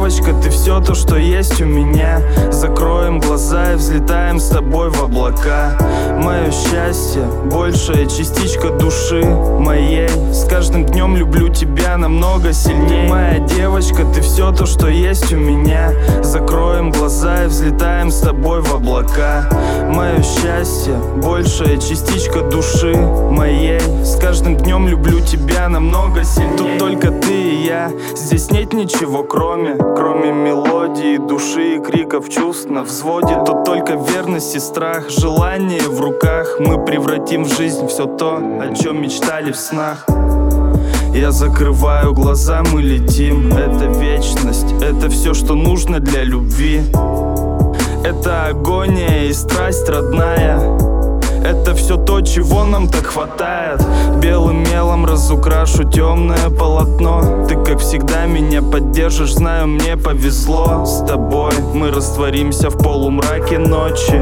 девочка, ты все то, что есть у меня. Закроем глаза и взлетаем с тобой в облака. Мое счастье, большая частичка души моей. С каждым днем люблю тебя намного сильнее. Моя девочка, ты все то, что есть у меня. Закроем глаза и взлетаем с тобой в облака. Мое счастье, большая частичка души моей. С каждым днем люблю тебя намного сильнее. Тут только ты и я, здесь нет ничего кроме мелодии, души и криков чувств на взводе. Тут только верность и страх, желание в руках. Мы превратим в жизнь все то, о чем мечтали в снах. Я закрываю глаза, мы летим. Это вечность, это все, что нужно для любви. Это агония и страсть родная. Это все то, чего нам так хватает. Белым мелом разукрашу темное полотно. Ты, как всегда, меня поддержишь, знаю, мне повезло. С тобой мы растворимся в полумраке ночи.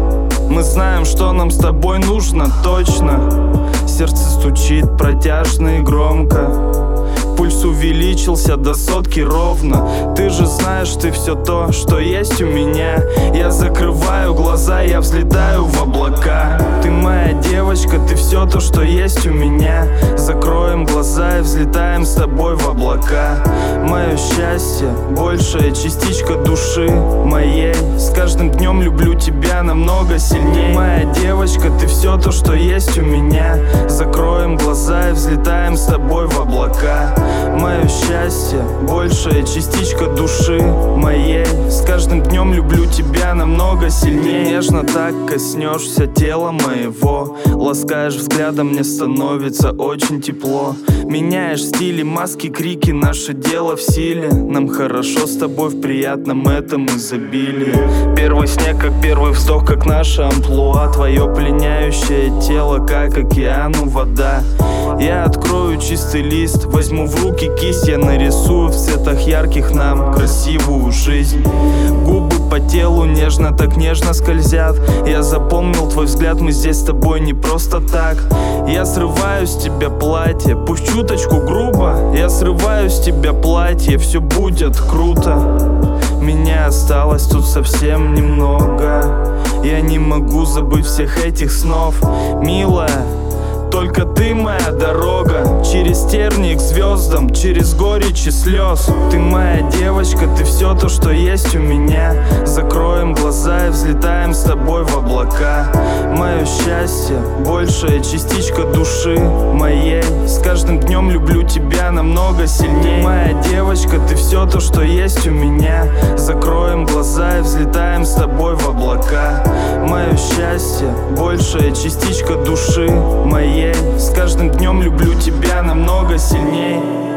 Мы знаем, что нам с тобой нужно точно. Сердце стучит протяжно и громко. Пульс увеличился до сотки ровно. Ты же знаешь, ты все то, что есть у меня. Я закрываю глаза, я взлетаю в облака. Ты моя девочка, ты все то, что есть у меня. Закроем глаза и взлетаем с тобой в облака. Мое счастье, большая частичка души моей. С каждым днем люблю тебя намного сильнее. Моя девочка, ты все то, что есть у меня. Закроем глаза и взлетаем с тобой в облака. Мое счастье, большая частичка души моей. С каждым днем люблю тебя намного сильнее. Нежно так коснешься тела моего. Ласкаешь взглядом, мне становится очень тепло. Меняешь стили, маски, крики, наше дело в силе. Нам хорошо с тобой в приятном этом изобилии. Первый снег, как первый вздох, как наше амплуа. Твое пленяющее тело, как океану вода. Я открою чистый лист, возьму в руки кисть. Я нарисую в цветах ярких нам красивую жизнь. Губы по телу нежно, так нежно скользят. Я запомнил твой взгляд, мы здесь с тобой не просто так. Я срываю с тебя платье, пусть чуточку грубо. Я срываю с тебя платье, все будет круто. Меня осталось тут совсем немного. Я не могу забыть всех этих снов. Милая, только ты моя дорога. Через тернии к звездам, через горечь и слез. Ты моя девочка, ты все то, что есть у меня. Закроем глаза и взлетаем с тобой в облака. Мое счастье, большая частичка души моей. С каждым днем люблю тебя намного сильнее. Моя девочка, ты все то, что есть у меня. Закроем глаза и взлетаем с тобой в облака. Мое счастье, большая частичка души моей. С каждым днем люблю тебя намного сильней.